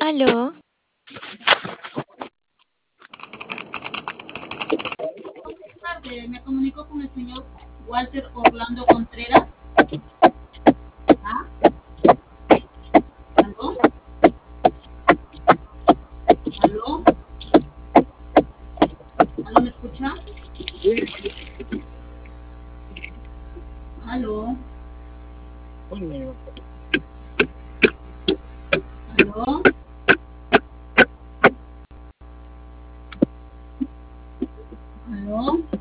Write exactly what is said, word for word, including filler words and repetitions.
Aló, Tarde, me comunico con el señor Walter Orlando Contreras. ¿Ah? ¿Aló? ¿Aló? ¿Aló? ¿Me escucha? ¿Aló? ¿Aló? ¿Aló?